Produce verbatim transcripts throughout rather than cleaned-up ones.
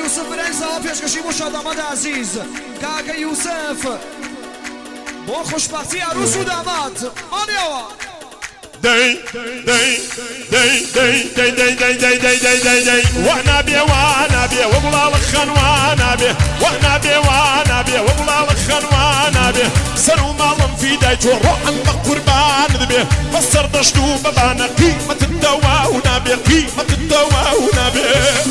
يوسف بن عيسى پێشکەشی بۆ شادامەد عزیز کاکە یوسف بۆ خۆشبەختی عروس و داماد مانیەوە داي داي داي داي داي داي داي داي داي داي داي داي وانا بي وانا بي وابلا لخن وانا بي وانا بي وانا بي وابلا لخن وانا بي سنو مالم في دايتو روحا بقربان ذبي فسر دشتو ببانا قيمة الدواء ونبي قيمة الدواء ونبي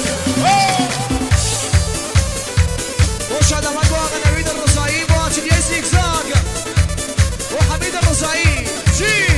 وش هذا ما قوى نبيد الرصاعي بواتل يسيك زاق وحميد الرصاعي جي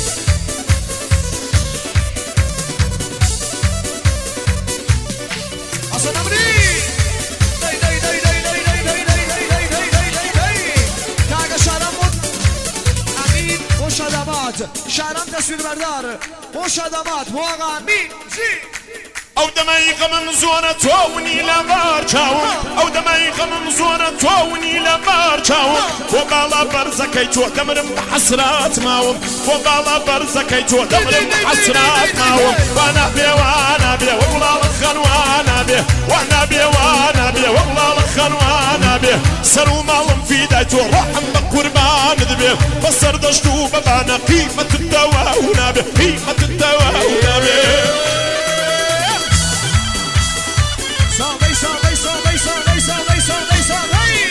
أصلا أمري داي داي داي داي داي داي داي داي داي داي داي داي داي كاغا شارمون أمين وش هذا مات شارم تصوير بردار وش هذا مات مواغا أمين جي او دمايق من زورة توني لبار چاوم او دمايق من زورة توني لبار چاوم وبالا برزكي تو دمرم بحسرات ماوم وبالا برزكي تو دمرم بحسرات ماوم وانا بي وانا بي والله لخن وانا بي وانا بي وانا بي والله لخن وانا بي سرو مالم في دايتو روحم بقربان ذبي بصر دشتو ببانا قيمة الدواء ونبي قيمة الدواء ونبي صاغي صاغي صاغي صاغي صاغي صاغي صاغي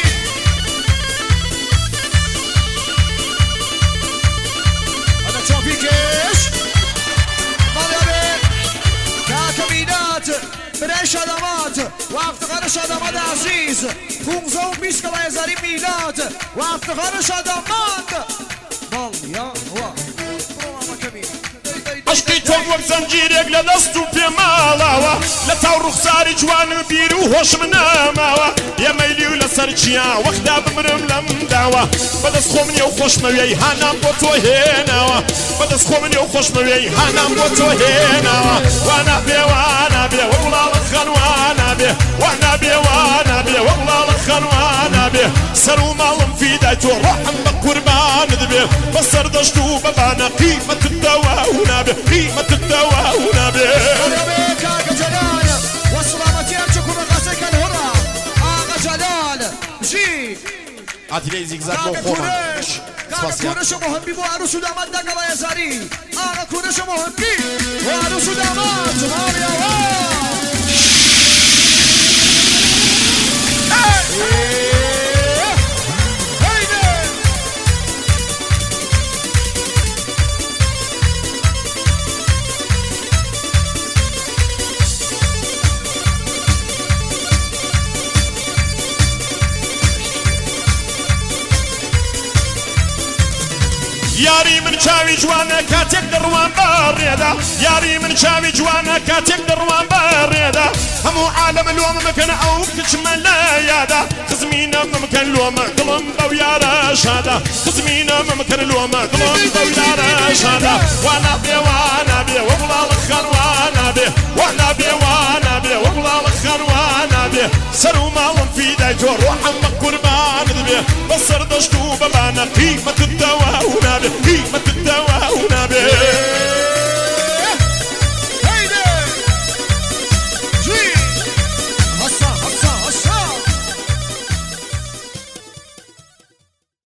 هذا توفيقش مرحبا كاكمينات برای شادامات و افتخار شادامات عزیز خونزه و بیست کلا هزاری میلاد و افتخار شادامات مالیا و برو کمی عشقی تو وەک زەنجیرێک لە دەست و پێماڵاوە لە تاو ڕوخساری جوان و بیر و هۆشم ناماوە یەمەیلی و لەسەر چیان وەخدا بمرم لەم داوە بەدەست خۆم نیە و خۆشمەوێی هانام بۆ تۆ هێناوە بەدەست خۆم نیە و خۆشمەوێی هانام بۆ تۆ هێناوە وانا بێ وانا بێ وەڵا لەخەن وانا بێ وانا بێ وانا بێ وەڵا لەخەن وانا بێ سەر و ماڵم فیدای تۆ ڕۆحم بە قوربان دەبێ بەسەر دەشت و بەبانە قیمەت الدەوا ونابێ قيمة الدواء ونبي مرحبا كاكا جلال والسلامة يرجوكم بغسك الهرى آغا جلال جي عاتلي زيكزاك كاكا بو خوما كورش كاكا كورش مهمي بو عروس و داماد دقلا يزاري آغا كورش مهمي بو عروس و داماد ماريا یاری من چاوی جوانە کاتێک دەڕوان بەڕێدا یاری من چاوی جوانە کاتێک دەڕوان بەڕێدا هەموو عالەمە لۆمە مەکەن ئەو کچمە لە یادا خزمینە مەمکەن لۆمە دڵم بەو یارە شادا خزمینە مەمکەن لۆمە دڵم بەو یارە شادا وانا بێ وانا بێ وەڵا لەخەن وانا بێ وانا بێ وانا بێ وەڵا لەخەن وانا بێ سەر و ماڵم فیدای تۆ ڕۆحم بە قوربان دەبێ بەسەر دەشت و بەبانە قیمەت